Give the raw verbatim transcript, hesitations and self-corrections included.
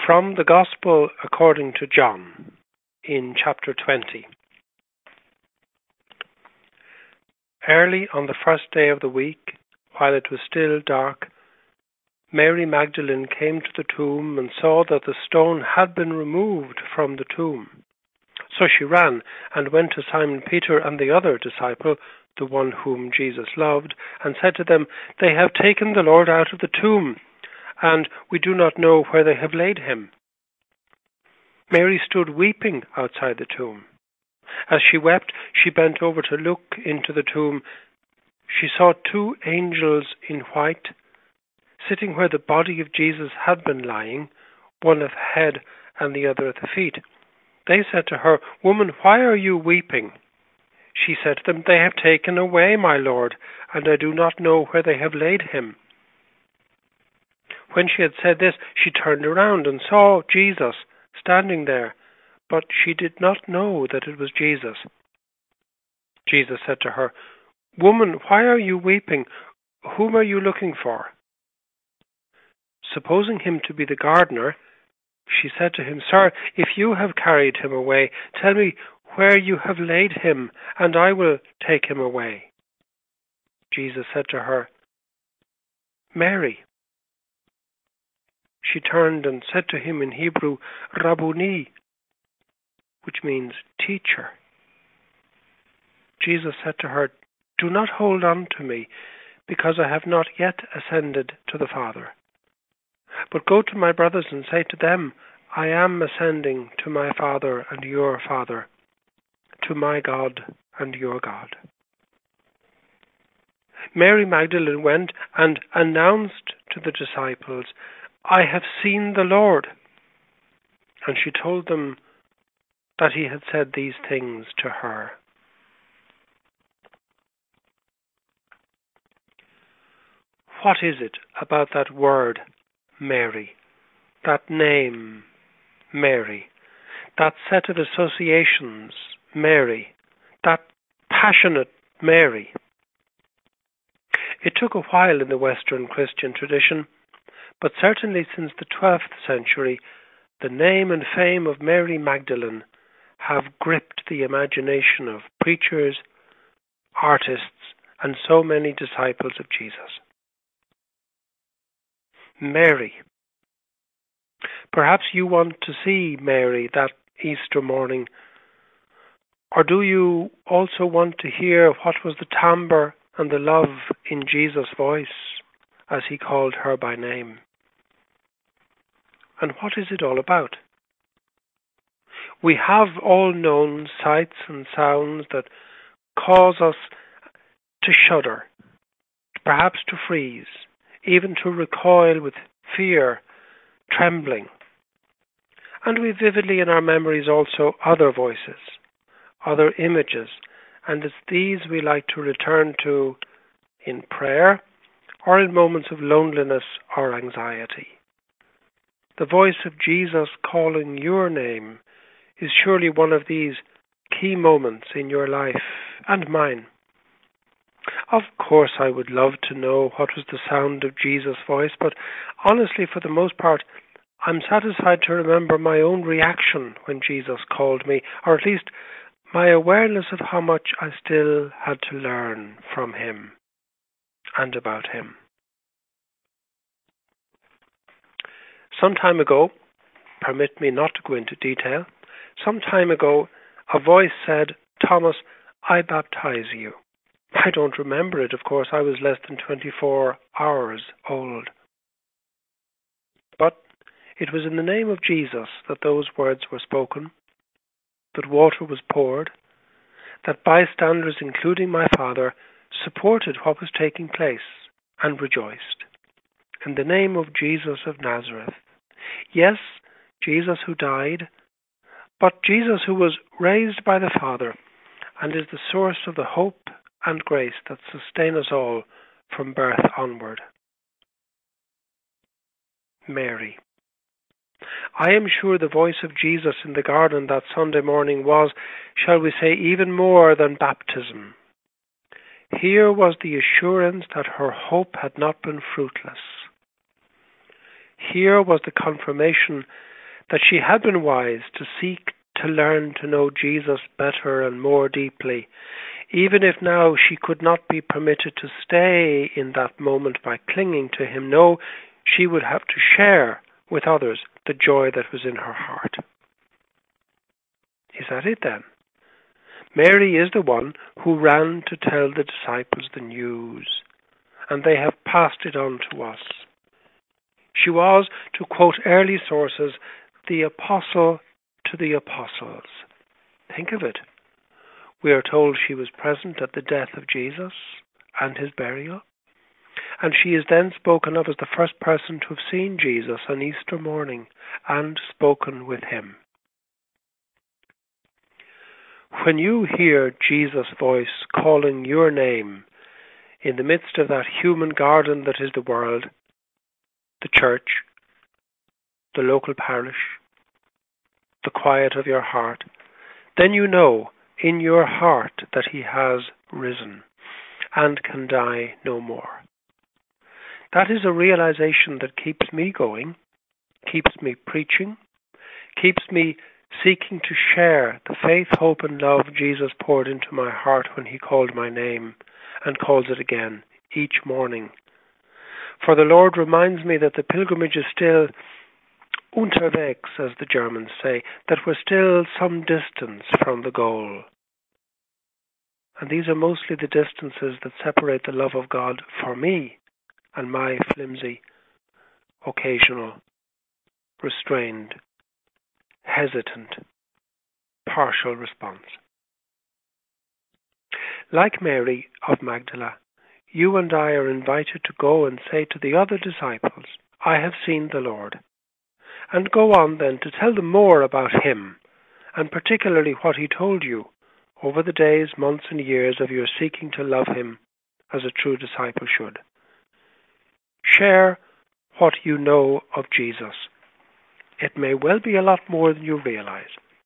From the Gospel according to John, in chapter twenty. Early on the first day of the week, while it was still dark, Mary Magdalene came to the tomb and saw that the stone had been removed from the tomb. So she ran and went to Simon Peter and the other disciple, the one whom Jesus loved, and said to them, "They have taken the Lord out of the tomb, and we do not know where they have laid him." Mary stood weeping outside the tomb. As she wept, she bent over to look into the tomb. She saw two angels in white, sitting where the body of Jesus had been lying, one at the head and the other at the feet. They said to her, "Woman, why are you weeping?" She said to them, "They have taken away my Lord, and I do not know where they have laid him." When she had said this, she turned around and saw Jesus standing there, but she did not know that it was Jesus. Jesus said to her, "Woman, why are you weeping? Whom are you looking for?" Supposing him to be the gardener, she said to him, "Sir, if you have carried him away, tell me where you have laid him, and I will take him away." Jesus said to her, "Mary." She turned and said to him in Hebrew, "Rabboni," which means teacher. Jesus said to her, "Do not hold on to me, because I have not yet ascended to the Father. But go to my brothers and say to them, I am ascending to my Father and your Father, to my God and your God." Mary Magdalene went and announced to the disciples, "I have seen the Lord." And she told them that he had said these things to her. What is it about that word, Mary, that name, Mary, that set of associations, Mary, that passionate Mary? It took a while in the Western Christian tradition, but certainly since the twelfth century, the name and fame of Mary Magdalene have gripped the imagination of preachers, artists, and so many disciples of Jesus. Mary. Perhaps you want to see Mary that Easter morning, or do you also want to hear what was the timbre and the love in Jesus' voice as he called her by name? And what is it all about? We have all known sights and sounds that cause us to shudder, perhaps to freeze, even to recoil with fear, trembling. And we vividly in our memories also other voices, other images, and it's these we like to return to in prayer or in moments of loneliness or anxiety. The voice of Jesus calling your name is surely one of these key moments in your life and mine. Of course, I would love to know what was the sound of Jesus' voice, but honestly, for the most part, I'm satisfied to remember my own reaction when Jesus called me, or at least my awareness of how much I still had to learn from him and about him. Some time ago, permit me not to go into detail, some time ago, a voice said, "Thomas, I baptize you." I don't remember it, of course. I was less than twenty-four hours old. But it was in the name of Jesus that those words were spoken, that water was poured, that bystanders, including my father, supported what was taking place and rejoiced. In the name of Jesus of Nazareth. Yes, Jesus who died, but Jesus who was raised by the Father and is the source of the hope and grace that sustain us all from birth onward. Mary. I am sure the voice of Jesus in the garden that Sunday morning was, shall we say, even more than baptism. Here was the assurance that her hope had not been fruitless. Here was the confirmation that she had been wise to seek to learn to know Jesus better and more deeply, even if now she could not be permitted to stay in that moment by clinging to him. No, she would have to share with others the joy that was in her heart. Is that it then? Mary is the one who ran to tell the disciples the news, and they have passed it on to us. She was, to quote early sources, the apostle to the apostles. Think of it. We are told she was present at the death of Jesus and his burial, and she is then spoken of as the first person to have seen Jesus on Easter morning and spoken with him. When you hear Jesus' voice calling your name in the midst of that human garden that is the world, the church, the local parish, the quiet of your heart, then you know in your heart that he has risen and can die no more. That is a realization that keeps me going, keeps me preaching, keeps me seeking to share the faith, hope, and love Jesus poured into my heart when he called my name and calls it again each morning. For the Lord reminds me that the pilgrimage is still unterwegs, as the Germans say, that we're still some distance from the goal. And these are mostly the distances that separate the love of God for me and my flimsy, occasional, restrained, hesitant, partial response. Like Mary of Magdala, you and I are invited to go and say to the other disciples, I have seen the Lord. And go on then to tell them more about him, and particularly what he told you over the days, months, and years of your seeking to love him as a true disciple should. Share what you know of Jesus. It may well be a lot more than you realize.